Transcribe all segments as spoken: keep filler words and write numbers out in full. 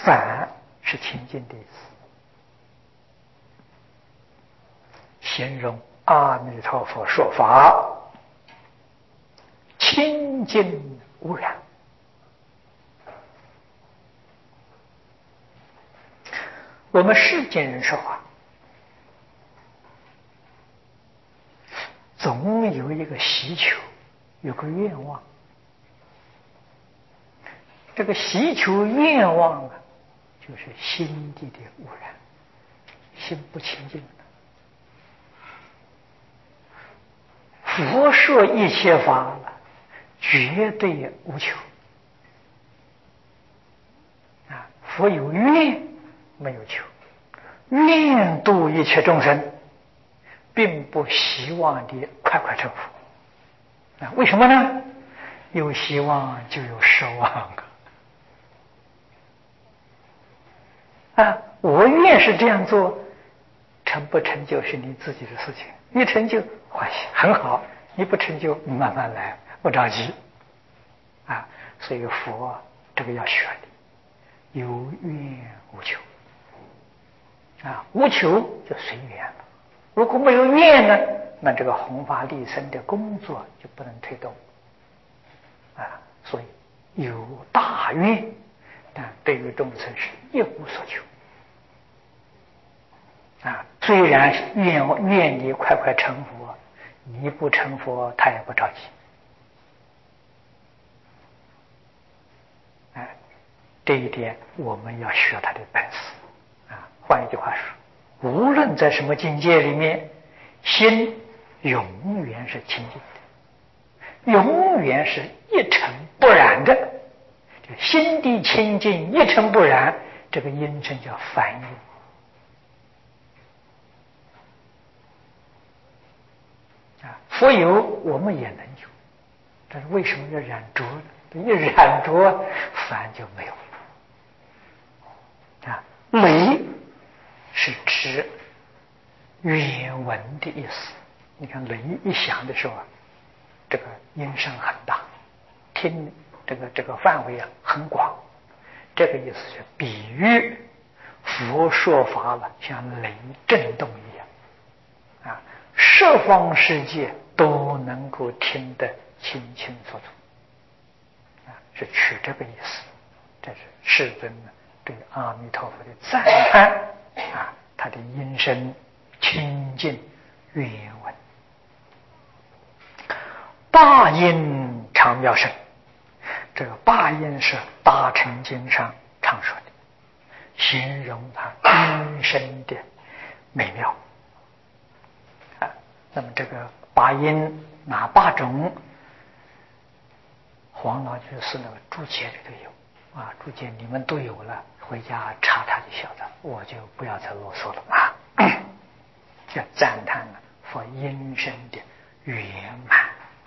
反是清净的意思，形容阿弥陀佛说法清净无染。我们世间人说话，总有一个希求，有个愿望。这个希求愿望啊，就是心地的污染，心不清净。佛说一切法绝对无求啊，佛有愿没有求，愿度一切众生，并不希望的快快成佛啊。为什么呢？有希望就有失望啊！我愿是这样做，成不成就是你自己的事情。一成就欢喜，很好；你不成就，慢慢来，不着急啊。所以佛这个要学的，有愿无求啊，无求就随缘了。如果没有愿呢，那这个弘法利生的工作就不能推动啊。所以有大愿，但对于众生是一无所求啊。虽然愿愿你快快成佛，你不成佛，他也不着急。哎，这一点我们要学他的本事啊。换一句话说，无论在什么境界里面，心永远是清净的，永远是一尘不染的。这心地清净，一尘不染，这个音声叫梵音。啊，佛有，我们也能有，但是为什么要染浊呢？一染浊，梵就没有了。啊，雷是指原文的意思。你看雷一响的时候啊，这个音声很大，听这个这个范围啊很广。这个意思是比喻佛说法了，像雷震动一样啊，十方世界都能够听得清清楚楚啊，是取这个意思。这是世尊呢对阿弥陀佛的赞叹啊，他的音声清净圆文。八音常妙声，这个八音是大乘经上常说的，形容它音声的美妙啊。那么这个八音哪八种？黄老居士那个注解里头有啊，注解你们都有了，回家查查就晓得，我就不要再啰嗦了啊。要赞叹了佛音声的圆满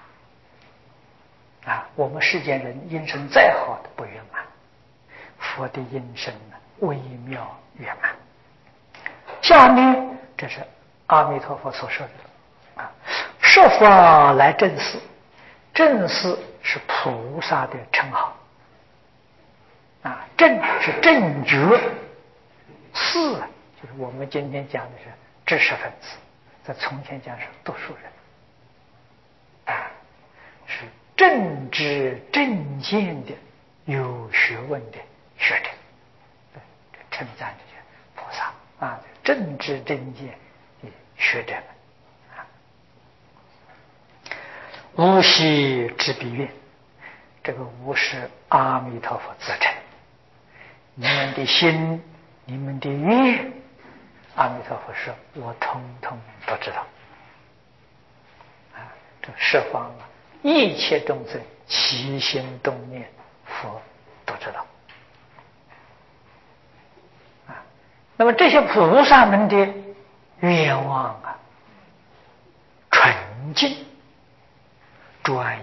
啊！我们世间人音声再好的不圆满，佛的音声呢微妙圆满。下面这是阿弥陀佛所说的啊，设法来正视，正视是菩萨的称号啊，正是正觉，视就是我们今天讲的是知识分子，在从前讲是读书人啊，是正知正见的有学问的学者，称赞这些菩萨啊，正知正见的学者们啊。无系之彼愿，这个无是阿弥陀佛自称，你们的心，你们的愿，阿弥陀佛说我通通都知道啊。这十方啊，一切众生起心动念，佛都知道啊。那么这些菩萨们的愿望啊，纯净专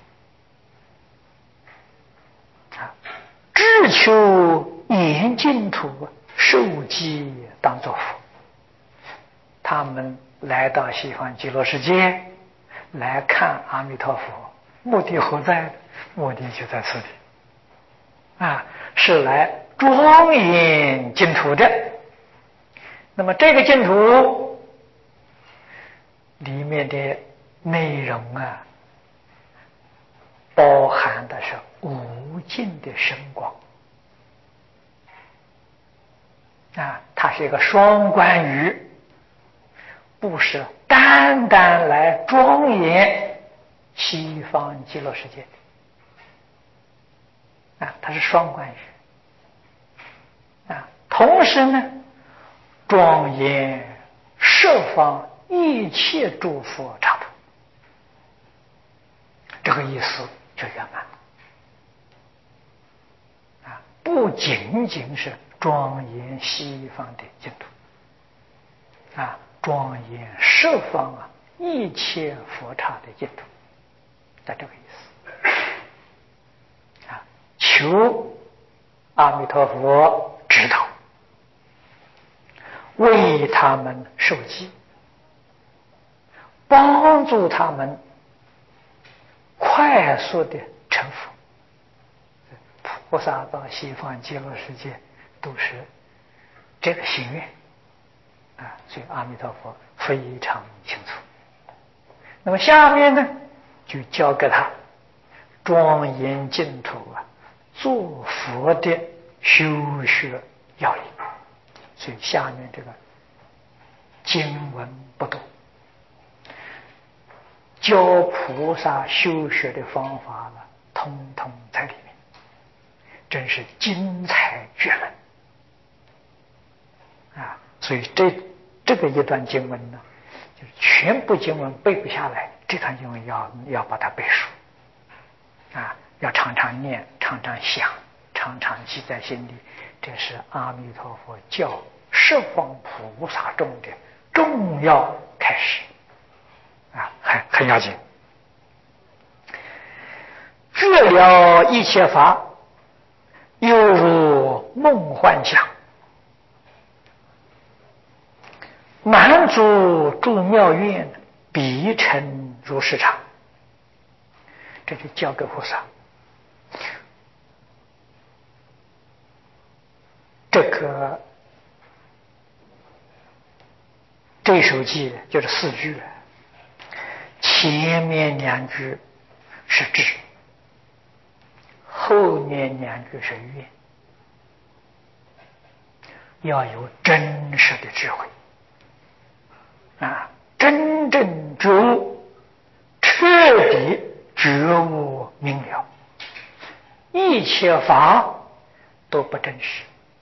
一啊，只求严净土受记当作佛。他们来到西方极乐世界来看阿弥陀佛，目的何在？目的就在此里啊，是来庄严净土的。那么这个净土里面的内容啊，包含的是无尽的神光啊，它是一个双关语，不是单单来庄严西方极乐世界的啊，它是双关语啊。同时呢，庄严十方一切诸佛刹土，这个意思就圆满啊，不仅仅是庄严西方的净土啊，庄严十方啊一切佛刹的净土，在这个意思啊，求阿弥陀佛指导，为他们受记，帮助他们快速的成佛。菩萨到西方极乐世界都是这个心愿啊，所以阿弥陀佛非常清楚。那么下面呢，就教给他庄严净土啊，做佛的修学要领。所以下面这个经文不多，教菩萨修学的方法呢，通通在里面，真是精彩绝伦啊！所以这这个一段经文呢，就是全部经文背不下来，这段经文要要把它背熟啊，要常常念，常常想，常常记在心里。这是阿弥陀佛教十方菩萨中的重要开始啊，很很要紧。觉了一切法，犹如梦幻想，满足诸妙愿，必成如是常。这就教给菩萨。这个这首偈就是四句，前面两句是智，后面两句是愿，要有真实的智慧啊，真正觉悟，彻底觉悟明了，一切法都不真实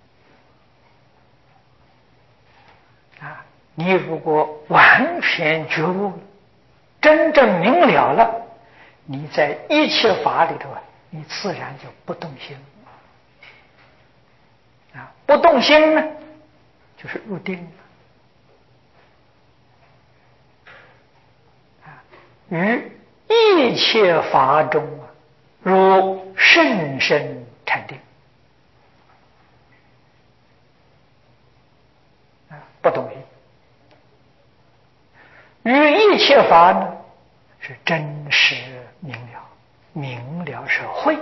啊！你如果完全觉悟了，真正明了了，你在一切法里头啊，你自然就不动心啊！不动心呢，就是入定了啊！于一切法中啊，如甚深禅定啊，不动心。于一切法呢，是真实明了，明了是慧，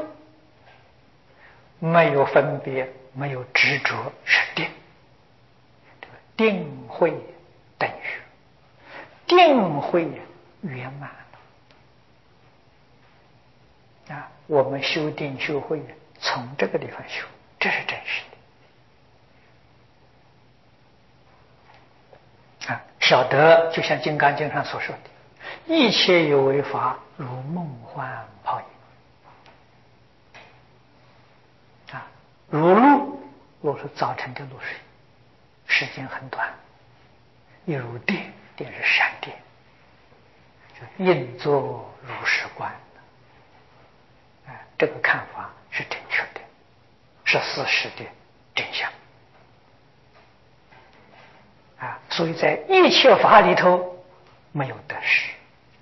没有分别，没有执着，是定。这个定慧等于定慧圆满了啊！我们修定修慧从这个地方修，这是真实的啊！晓得就像《金刚经》上所说的，一切有为法如梦幻泡影啊，如露，露是早晨的露水，时间很短；又如电，电是闪电，就应作如是观。哎，这个看法是正确的，是事实的真相啊！所以在一切法里头没有得失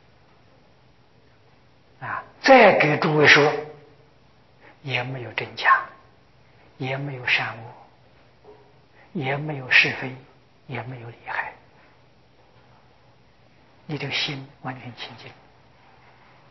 啊！再给诸位说，也没有真假，也没有善恶，也没有是非，也没有利害，你的心完全清净。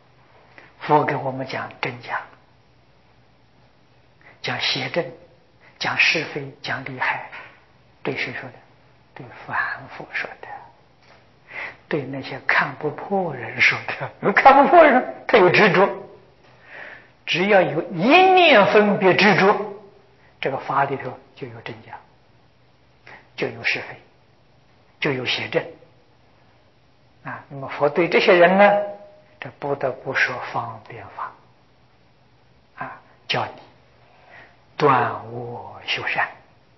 佛给我们讲真假，讲邪正， 讲是非，讲利害，对谁说的？对凡夫说的，对那些看不破人说的。有看不破人，他有执着，只要有一念分别执着，这个法里头就有真假，就有是非，就有邪正啊。那么佛对这些人呢，这不得不说方便法啊，叫你断恶修善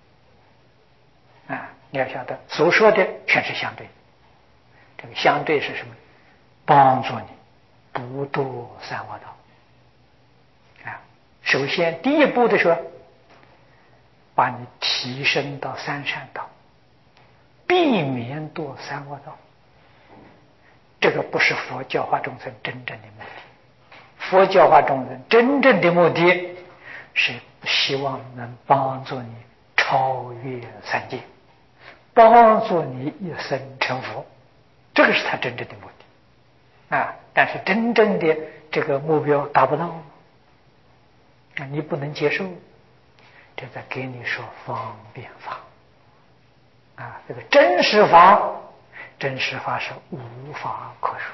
啊。你要晓得，所说的全是相对，这个相对是什么？帮助你不堕三恶道啊。首先第一步的时候，把你提升到三善道，避免堕三恶道。这个不是佛教化众生真正的目的。佛教化众生真正的目的是希望能帮助你超越三界，帮助你一生成佛，这个是他真正的目的啊。但是真正的这个目标达不到啊，你不能接受，这在给你说方便法啊。这个真实法，真实法是无法可说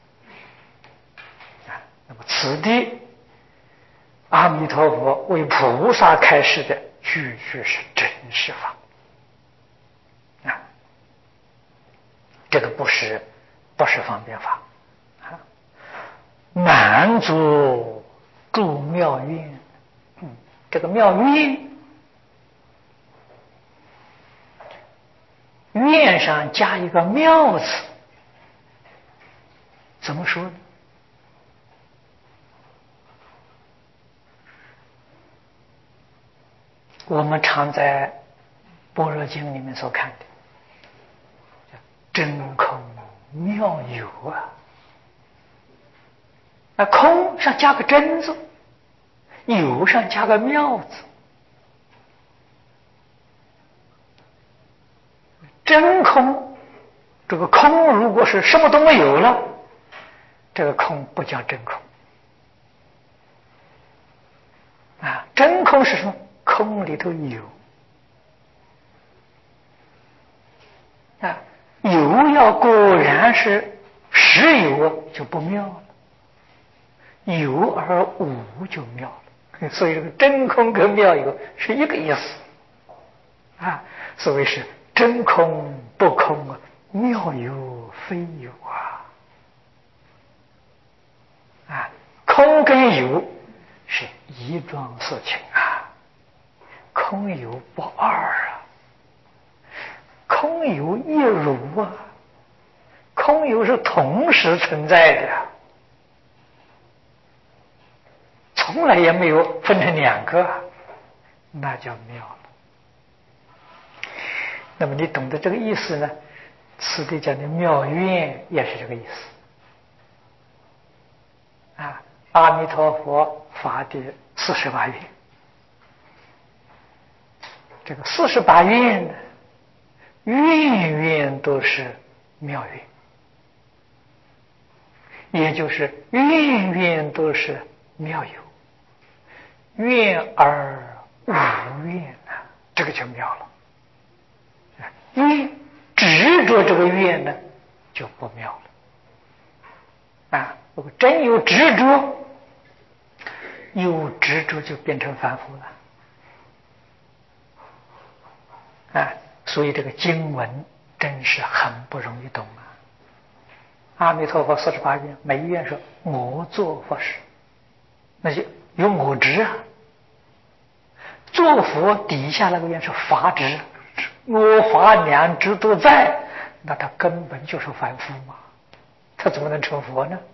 啊。那么此地阿弥陀佛为菩萨开示的句句是真实法啊，这个不是不是方便法啊。满足诸妙愿，嗯，这个妙愿，愿上加一个妙字，怎么说呢？我们常在般若经里面所看的真空妙有啊，那空上加个真字，有上加个妙字。真空，这个空如果是什么都没有了，这个空不叫真空啊。真空是什么？空里头有啊，有要果然是实有啊，就不妙了；有而无就妙了。所以这个真空跟妙有是一个意思啊。所谓是真空不空啊，妙有非有啊。啊，空跟有是一桩事情啊，空有不二啊，空有一如啊，空有是同时存在的，从来也没有分成两个，那叫妙了。那么你懂得这个意思呢，此地讲的妙愿也是这个意思啊。阿弥陀佛发的四十八愿，这个四十八愿呢，愿愿都是妙愿，也就是愿愿都是妙有，愿而无愿啊，这个就妙了。愿执着这个愿呢，就不妙了啊。如果真有执着，有执着就变成凡夫了啊。所以这个经文真是很不容易懂啊。阿弥陀佛四十八愿，每一愿说我做佛事，那就有我执啊。做佛底下那个愿是法执，我法两执都在，那他根本就是凡夫嘛，他怎么能成佛呢？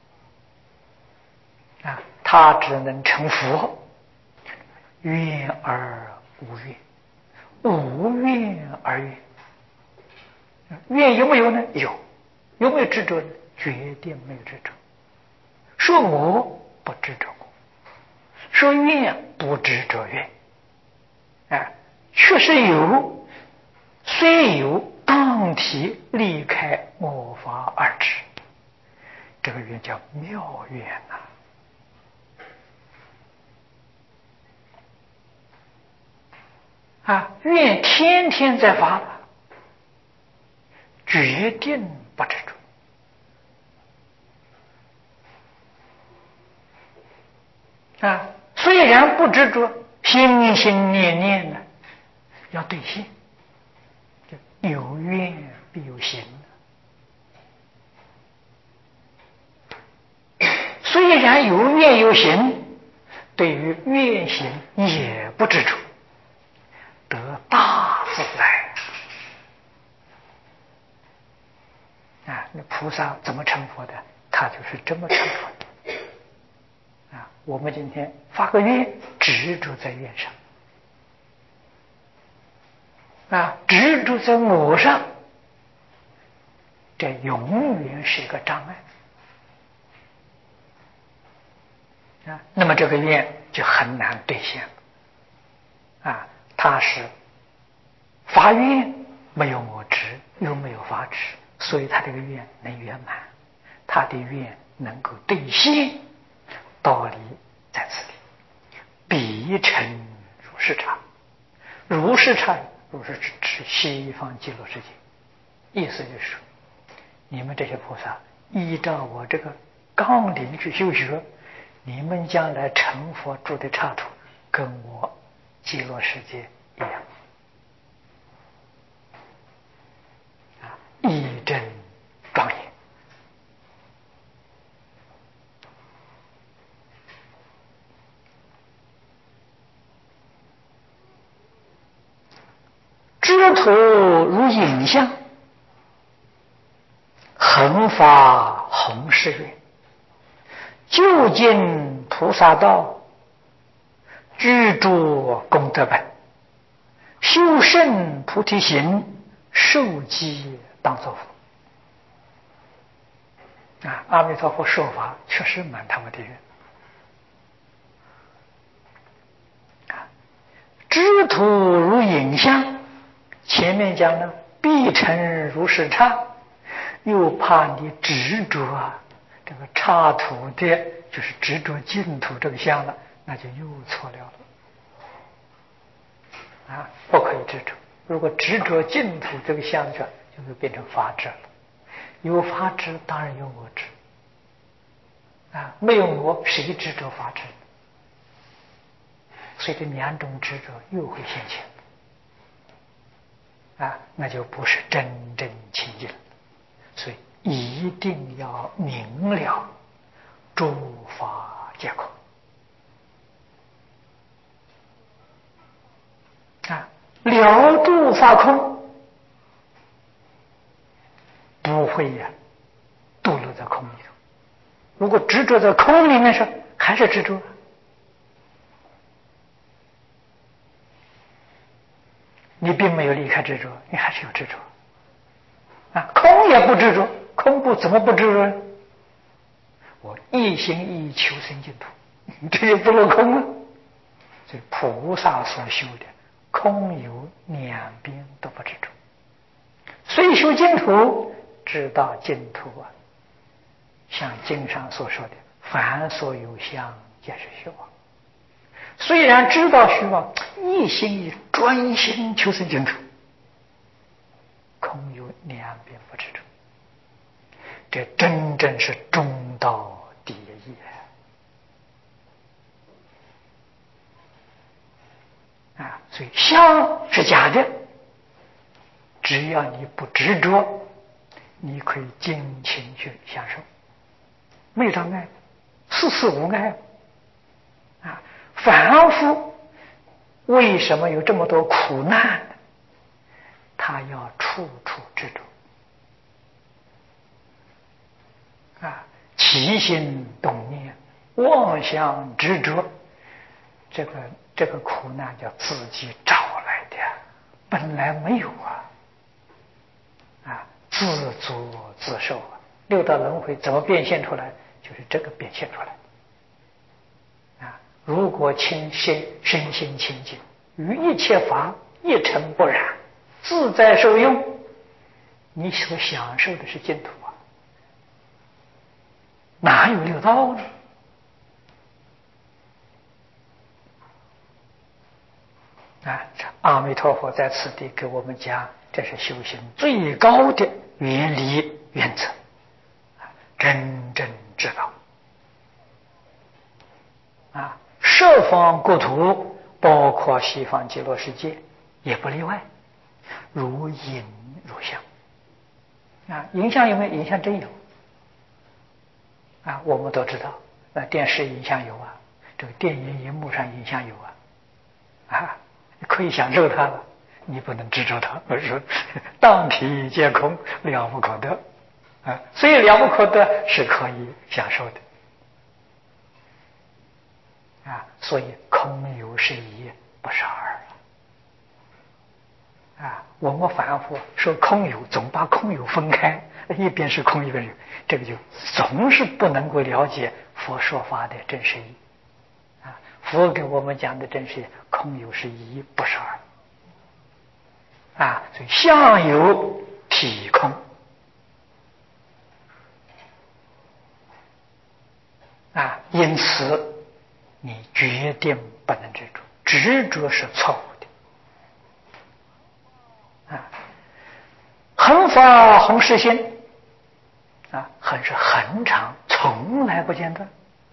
啊，他只能成佛。愿而无愿，无愿而愿。愿有没有呢？有。有没有执着呢？决定没有执着。说我不执着我，说愿不执着愿啊，确实有，虽有当体离开我法而止，这个愿叫妙愿呐、啊。 啊，愿天天在发了，决定不执着啊。虽然不执着，心心念念呢，要兑现，就有愿必有行。虽然有愿有行，对于愿行也不执着，得大自来啊！那菩萨怎么成佛的？他就是这么成佛的啊！我们今天发个愿，执着在愿上啊，执着在我上，这永远是一个障碍啊！那么这个愿就很难兑现了啊！他是发愿没有我执，又没有法执，所以他这个愿能圆满，他的愿能够兑现，道理在此里。必成如是刹，如是刹，如是指西方极乐世界。意思就是说，你们这些菩萨依照我这个纲领去修学，你们将来成佛住的刹土，跟我极乐世界一样啊，一真庄严。知途如影像，恒发弘誓愿，究竟菩萨道，居住功德本，修圣菩提行，受记当作佛。啊，阿弥陀佛说法确实满他们的愿。啊，知途如影像，前面讲了必成如是刹，又怕你执着啊，这个刹土的，就是执着净土这个相了，那就又错了了。啊，不可以执着。如果执着净土这个相状，就会变成法执了。有法执，当然有我执。啊，没有我，谁执着法执？所以这两种执着又会现前。啊，那就不是真正清净。所以一定要明了诸法皆空。啊，了诸法空，不会呀、啊，堕落在空里头。如果执着在空里面说，还是执着。你并没有离开执着，你还是有执着。啊，空也不执着，空不怎么不执着？我一心一意求生净土，这就不落空了。所以菩萨所修的空有两边都不执着，虽修净土，知道净土啊，像经上所说的，凡所有相，皆是虚妄。虽然知道虚妄，一心一专心求生净土，空有两边不执着，这真正是中道第一啊！所以相是假的，只要你不执着，你可以尽情去享受，没有障碍，事事无碍啊！凡夫为什么有这么多苦难呢？他要处处执着啊，起心动念、妄想执着，这个这个苦难叫自己找来的，本来没有啊！啊，自作自受啊！六道轮回怎么变现出来？就是这个变现出来。啊，如果清心身心清净，于一切法一尘不染，自在受用，你所享受的是净土啊，哪有六道呢？ 啊，这阿弥陀佛在此地给我们讲，这是修行最高的原理原则，真正知道啊，十方国土，包括西方极乐世界，也不例外，如影如像啊。影像有没有？影像真有啊，我们都知道，那电视影像有啊，这个电影荧幕上影像有啊，啊，可以享受它了，你不能执着它。我说当体皆空，了不可得啊，所以了不可得是可以享受的啊，所以空有是一，不是二啊。我们反复说空有，总把空有分开，一边是空，一边是，这个就总是不能够了解佛说法的真实义啊。佛给我们讲的真实空有是一，不是二啊。所以相有体空啊，因此你决定不能执着，执着是错误的啊。恒法弘誓心啊，恒是恒常，从来不间断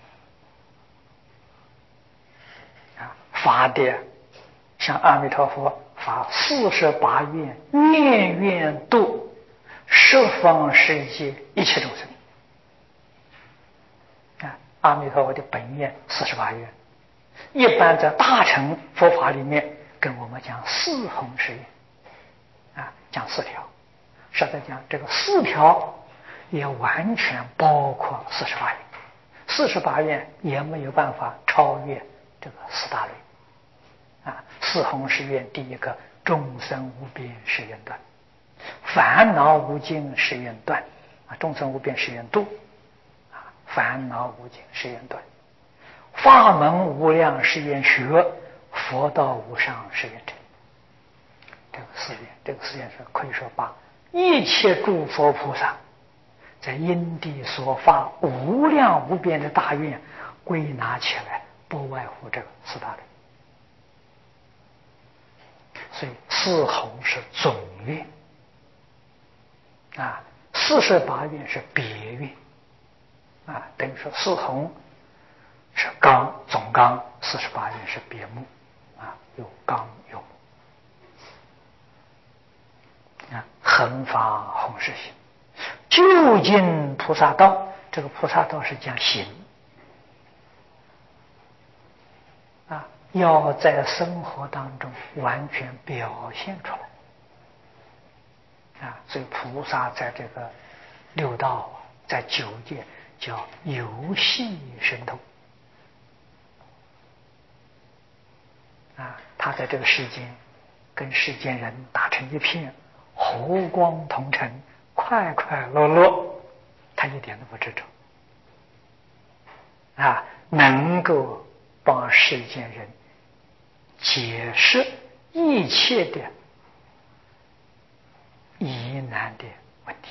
啊。发的像阿弥陀佛发四十八愿，愿愿度十方世界一切众生啊。阿弥陀佛的本愿四十八愿，一般在大乘佛法里面跟我们讲四弘誓愿啊，讲四条。实在讲，这个四条也完全包括四十八愿，四十八愿也没有办法超越这个四大类啊。四弘誓愿，第一个众生无边誓愿断，烦恼无尽誓愿断啊，众生无边誓愿度啊，烦恼无尽誓愿断，法门无量誓愿学，佛道无上誓愿成。这个四愿，这个四愿是可以说把一切诸佛菩萨在因地所发无量无边的大愿归纳起来，不外乎这个四大类。所以四弘是总愿啊，四十八愿是别愿啊，等于说四弘是纲总纲，四十八愿是别目啊，有纲有目啊。恒法弘誓行，究竟菩萨道，这个菩萨道是讲行啊，要在生活当中完全表现出来啊。所以菩萨在这个六道，在九界叫游戏神通啊，他在这个世间跟世间人打成一片，和光同尘，快快乐乐，他一点都不执着啊，能够帮世间人解释一切的疑难的问题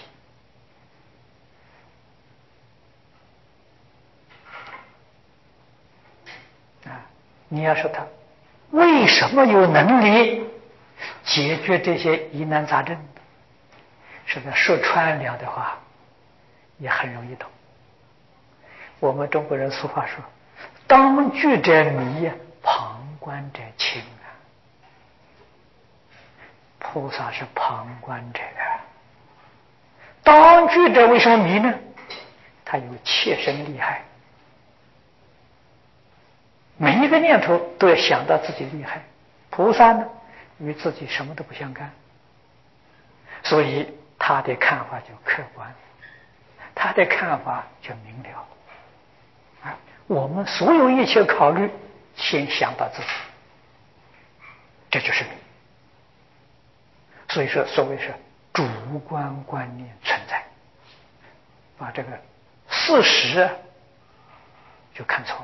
啊。你要说他为什么有能力解决这些疑难杂症，是在说穿了的话也很容易懂。我们中国人俗话说，当局者迷，旁观者清啊。菩萨是旁观者啊，当局者为什么迷呢？他有切身利害，每一个念头都要想到自己厉害。菩萨呢，与自己什么都不相干，所以他的看法就客观，他的看法就明了啊。我们所有一切考虑，先想到自己，这就是迷。所以说，所谓是主观观念存在，把这个事实就看错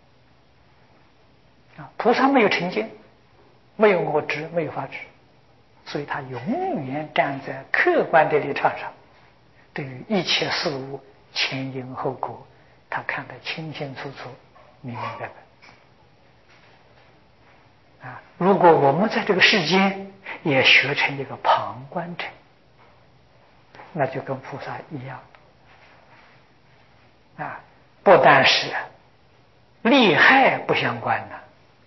了啊。菩萨没有成见，没有我执，没有法执，所以他永远站在客观的立场上，对于一切事物前因后果，他看得清清楚楚、明明白白啊，如果我们在这个世间也学成一个旁观者，那就跟菩萨一样啊，不但是利害不相关的，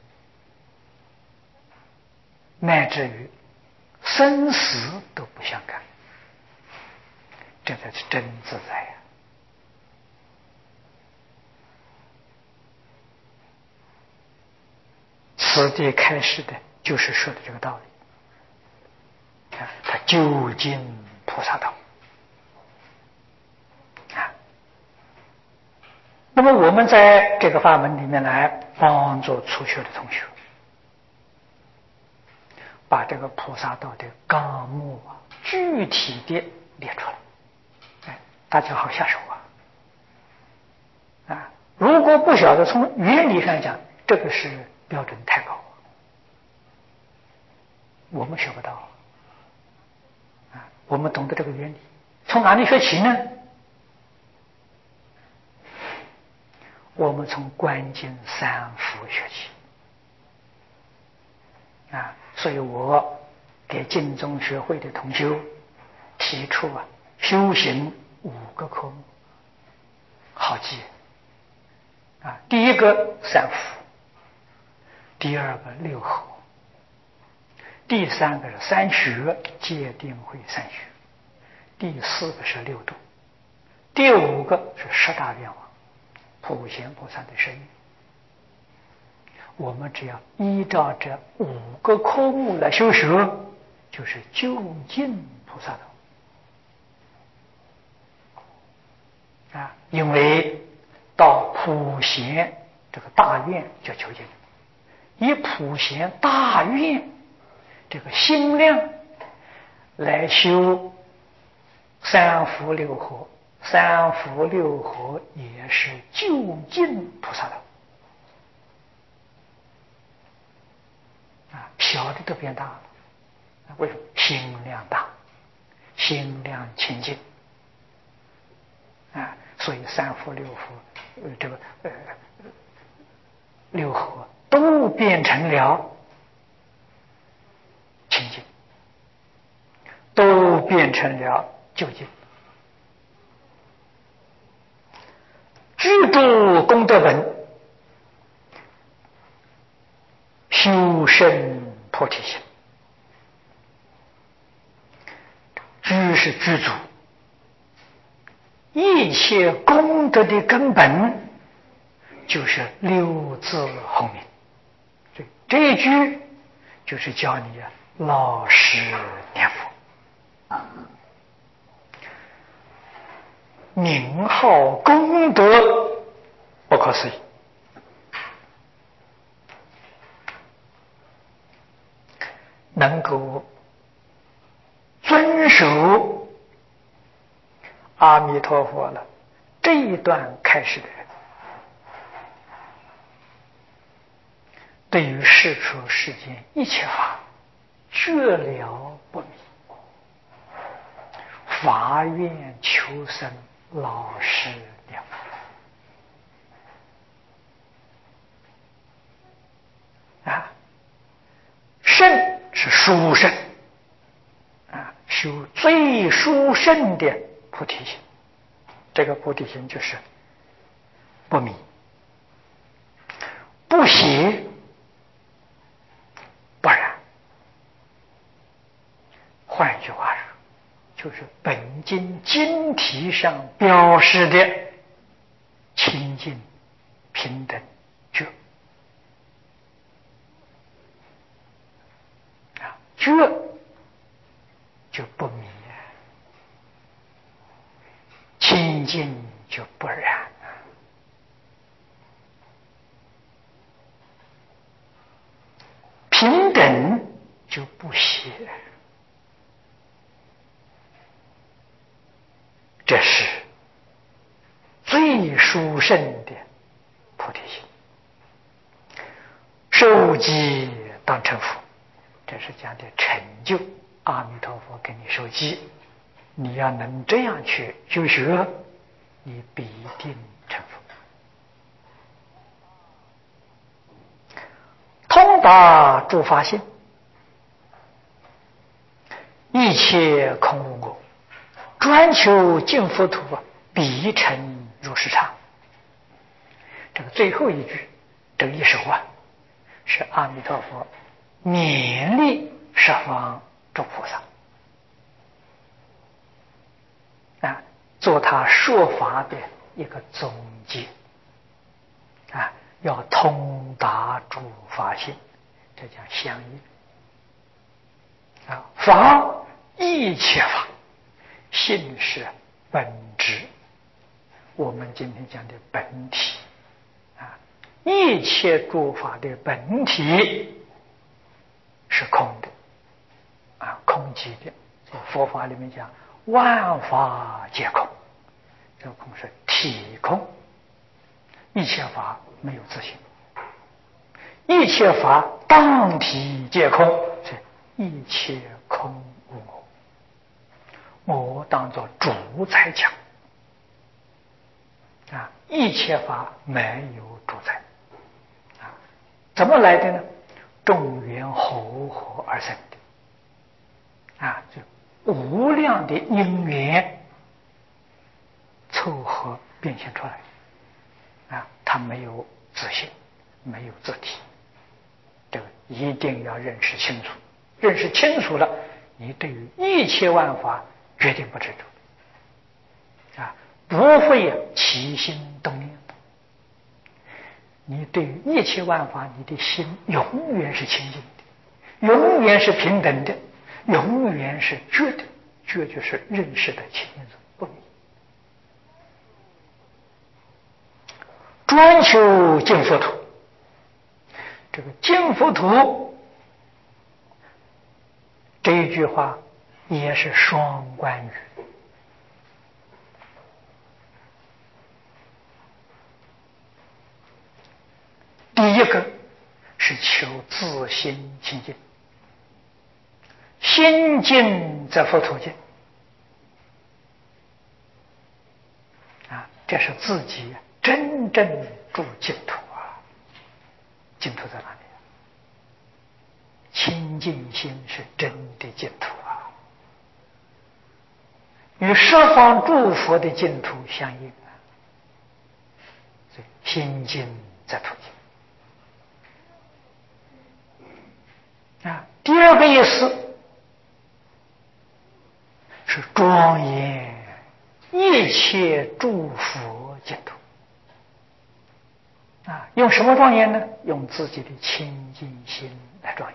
乃至于生死都不相干，这才是真自在呀！此地开始的就是说的这个道理啊，他究竟菩萨道啊。那么我们在这个法门里面来帮助初学的同学，把这个菩萨道的纲目啊具体的列出来，哎，大家好下手啊！啊，如果不晓得从原理上讲，这个是标准太高，我们学不到啊。我们懂得这个原理，从哪里学起呢？我们从观经三福学起啊。所以我给净宗学会的同修提出啊，修行五个科目，好记啊。第一个三福，第二个六合，第三个是三学，戒定慧三学，第四个是六度，第五个是十大愿望，普贤菩萨的身语。我们只要依照这五个科目来修学，就是究竟菩萨道啊。因为到普贤这个大愿叫究竟，以普贤大愿这个心量来修三福六合，三福六合也是究竟菩萨道啊，小的都变大了。为什么？心量大，心量清净啊，所以三福六福，呃，这个呃六合都变成了清净，都变成了究竟。居住功德本，修身菩提心。居是居住，一切功德的根本就是六字洪名。这这一句就是教你啊，老实念佛，名号功德不可思议。能够遵守阿弥陀佛了这一段开始的人，对于世出世间一切法绝了不迷，发愿求生，老实念佛啊。圣是殊胜啊，修最殊胜的菩提心。这个菩提心就是不迷不邪不染。换句话说，就是本经经题上标示的清净平等觉啊，觉就不迷，清净就不染，平等就不邪。这是最殊胜的菩提心。受记当成佛，这是讲的成就。阿弥陀佛给你受记，你要能这样去修学，你必定成佛。通通达诸法性，一切空无我，专求净佛土，必成如是常。这个最后一句，这一首啊，是阿弥陀佛勉励十方诸菩萨啊，做他说法的一个总结啊，要通达诸法性，这叫相应啊。法一切法，性是本质，我们今天讲的本体啊，一切诸法的本体是空的啊，空寂的。佛法里面讲万法皆空，这个空是体空，一切法没有自性，一切法当体皆空，是一切空无我，我当作主宰讲啊，一切法没有主宰啊，怎么来的呢？众缘和合而生的啊，就无量的因缘凑合变现出来啊，它没有自性，没有自体，这个一定要认识清楚。认识清楚了，你对于一切万法决定不执着啊，不会起心动念的。你对于一切万法，你的心永远是清净的，永远是平等的，永远是觉的，觉就是认识的清净不迷。专求净佛土，这个净佛土这一句话也是双关语。第一个是求自心清净，心净则佛土净啊，这是自己真正住净土啊。净土在哪里？清净心是真的净土啊，与十方诸佛的净土相应啊，所以心净则土净啊。第二个意思是庄严一切诸佛净土啊，用什么庄严呢？用自己的清净心来庄严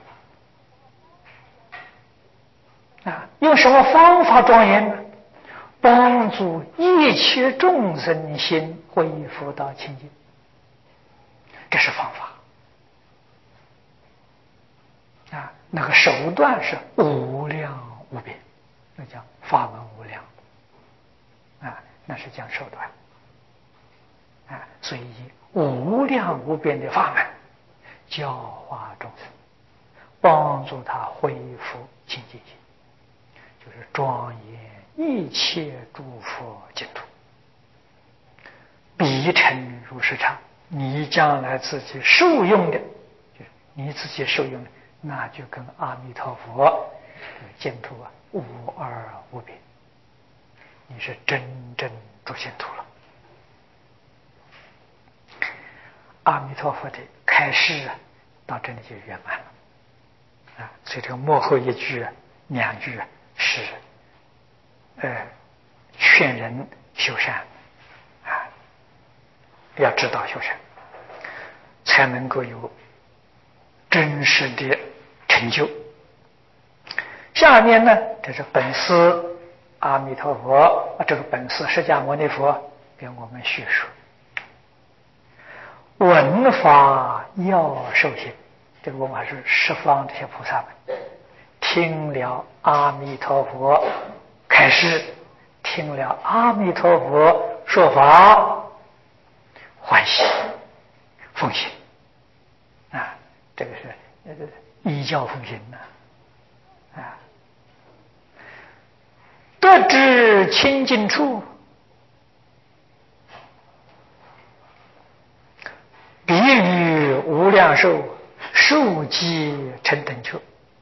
啊。用什么方法庄严呢？帮助一切众生心恢复到清净，这是方法啊。那个手段是无量无边，那叫法门无量啊，那是讲手段啊。所以以无量无边的法门教化众生，帮助他恢复清净心，就是庄严一切诸佛净土，必成如是常。你将来自己受用的，就是你自己受用的，那就跟阿弥陀佛净土啊无二无别，你是真正住净土了。阿弥陀佛的开示啊，到这里就圆满了啊。所以这个末后一句啊，两句啊是呃劝人修善啊，要知道修善，才能够有真实的成就。下面呢，这是本师阿弥陀佛，这个本师释迦牟尼佛给我们叙述。闻法要受行，这个闻法是十方这些菩萨们听了阿弥陀佛开示，听了阿弥陀佛说法，欢喜奉行啊，这个是呃依教奉行呐啊。得知清净处，比喻无量寿， 受记成等觉，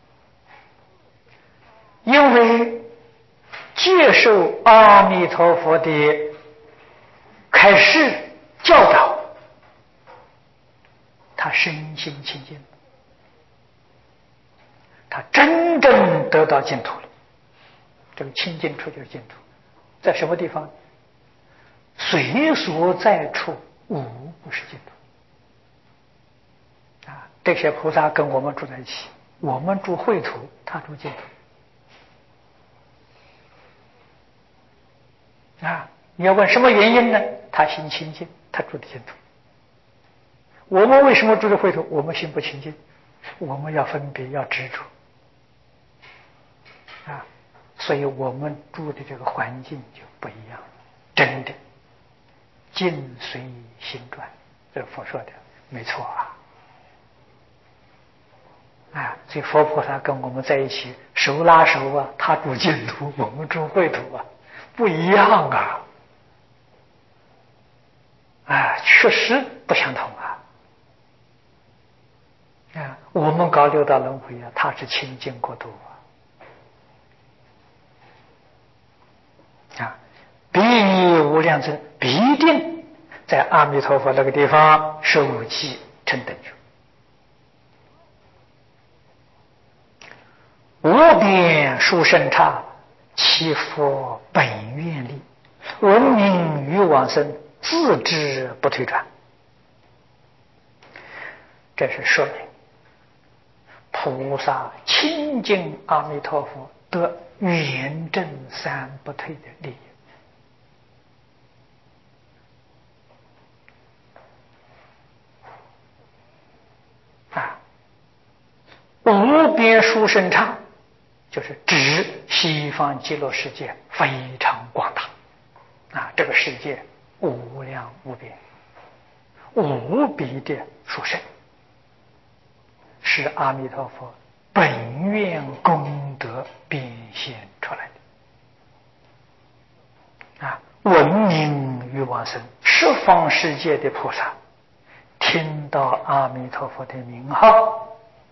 因为接受阿弥陀佛的开示教导，他身心清净，他真正得到净土了。这个清净处就是净土，在什么地方？随所在处无不是净土啊！这些菩萨跟我们住在一起，我们住秽土，他住净土啊！你要问什么原因呢？他心清净，他住的净土。我们为什么住的秽土？我们心不清净，我们要分别，要执着啊！所以我们住的这个环境就不一样，真的境随心转，这是佛说的，没错啊！啊，所以佛菩萨跟我们在一起，手拉手啊，他住净土，我们住秽土啊，不一样啊！啊，确实不相同啊！啊，我们搞六道轮回啊，他是清净国度啊！啊，必无量尊必定在阿弥陀佛那个地方受记成等觉，无边殊胜刹，其佛本愿力，闻名于往生，自知不退转。这是说明菩萨亲近阿弥陀佛得圆正三不退的利益啊！无边殊胜刹就是指西方极乐世界非常广大啊，这个世界无量无边，无比的殊胜，是阿弥陀佛本愿功德变现出来的啊！闻名于往生，十方世界的菩萨听到阿弥陀佛的名号，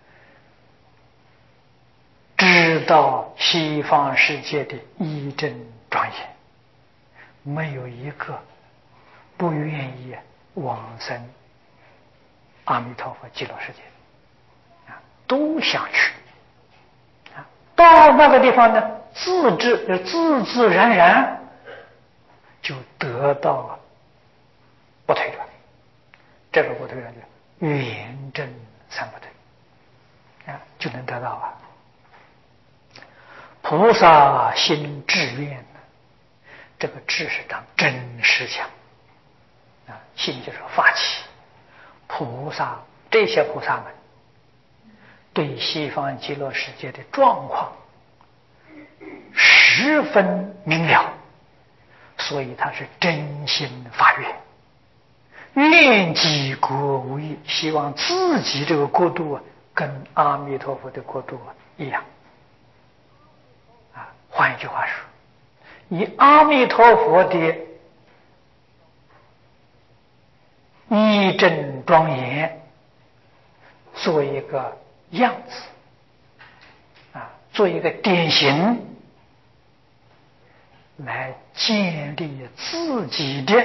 知道西方世界的义正庄严，没有一个不愿意往生阿弥陀佛极乐世界啊，都想去啊。到那个地方呢，自知自自然然就得到不退转，这个不退转就圆正三不退啊，就能得到啊。菩萨心志愿，这个志是当真实想啊，心就是发起。菩萨这些菩萨们对西方极乐世界的状况十分明了，所以他是真心发愿，愿济国无异，希望自己这个国度啊，跟阿弥陀佛的国度啊一样。啊，换一句话说，以阿弥陀佛的义正庄严做一个样子啊，做一个典型，来建立自己的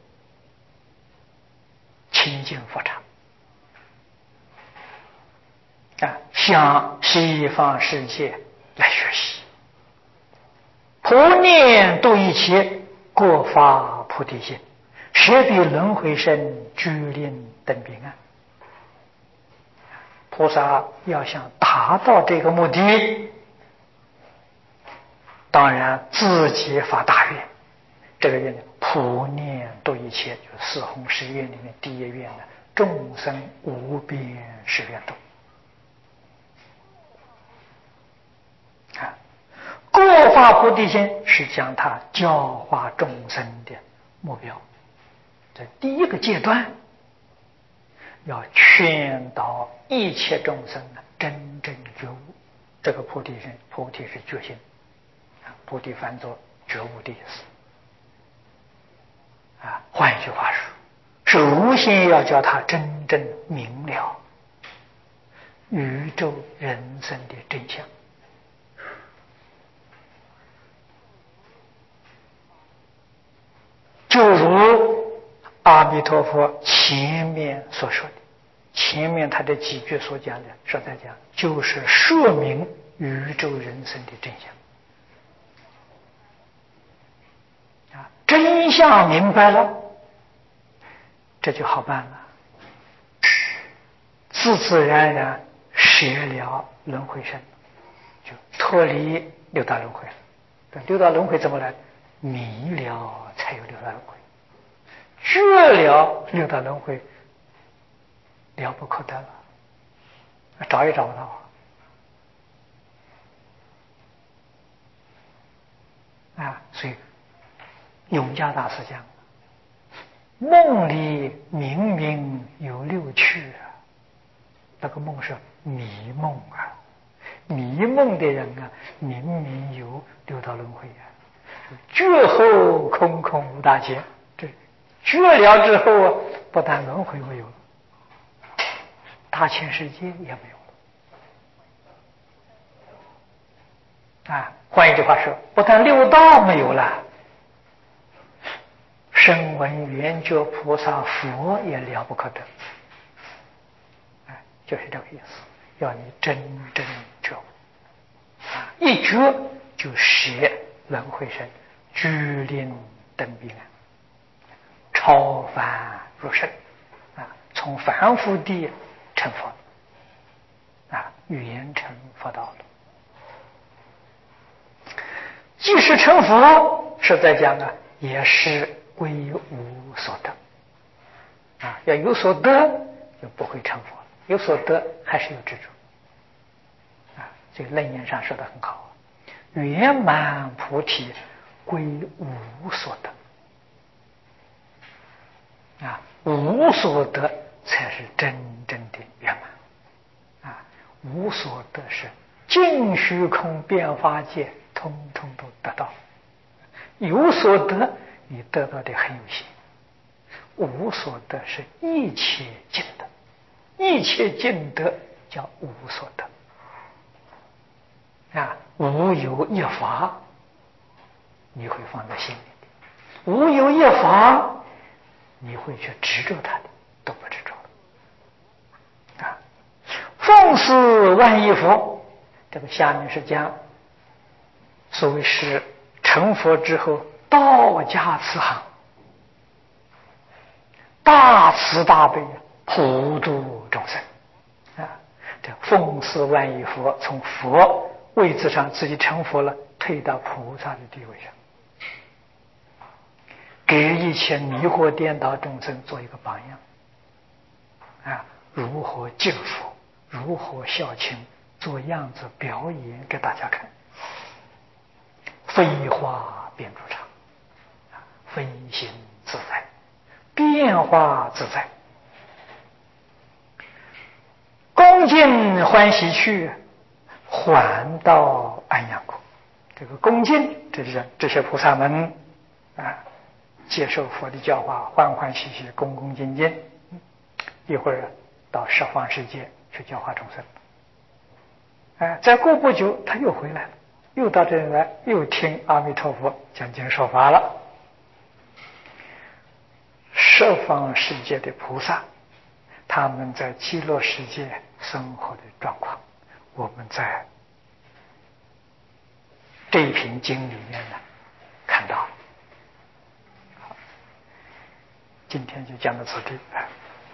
清净佛场啊，向西方世界来学习，普念度一切，过发菩提心，舍彼轮回身，居令等彼岸。菩萨要想达到这个目的，当然自己发大愿，这个愿呢，普念度一切，就是四弘誓愿里面第一愿呢，众生无边誓愿度啊。过发菩提心是将它教化众生的目标，这第一个阶段要劝导一切众生呢真正觉悟。这个菩提心，菩提是觉心，菩提翻作觉悟的意思啊。换一句话说，首先要叫他真正明了， 宇宙人生的真相。就如阿弥陀佛前面所说的，前面他的几句所讲的，说在讲就是说明宇宙人生的真相啊，真相明白了，这就好办了，自自然然舍了轮回身，就脱离六道轮回了。这六道轮回怎么来？迷了才有六道轮回，绝了六道轮回，了不可得了，找也找不到啊！所以永嘉大师讲，梦里明明有六趣啊，那个梦是迷梦啊，迷梦的人啊，明明有六道轮回啊，绝后空空无大千，这绝了之后啊，不但轮回没有了，大千世界也没有了啊！换一句话说，不但六道没有了，声闻缘觉菩萨佛也了不可得，哎，就是这个意思，要你真正觉悟啊！一觉就舍轮回身，居临登彼岸，超凡入圣啊！从凡夫地成佛啊，圆成佛道了。即使成佛，是在讲啊，也是归无所得啊，要有所得就不会成佛，有所得还是有执着啊。这个楞严上说的很好，圆满菩提归无所得啊，无所得才是真正的圆满啊。无所得是尽虚空变法界通通都得到，有所得你得到的很有限，无所得是一切尽得，一切尽得叫无所得啊。无有一法你会放在心里的，无有一法你会去执着它的，都不执着了啊。奉事万亿佛，这个下面是讲所谓是成佛之后道家慈航，大慈大悲普度众生啊！这奉事万亿佛，从佛位置上自己成佛了，退到菩萨的地位上，给一切迷惑颠倒众生做一个榜样啊！如何敬佛，如何孝亲，做样子表演给大家看，飞花变诸常，飞行自在，变化自在，恭敬欢喜去，还到安阳国。这个恭敬，这就是这些菩萨们啊，接受佛的教化，欢欢喜喜，恭恭敬敬，一会儿到十方世界去教化众生。哎，再过不久他又回来了，又到这里来，又听阿弥陀佛讲经说法了。十方世界的菩萨，他们在极乐世界生活的状况，我们在这一篇经里面呢看到。好，今天就讲到此地。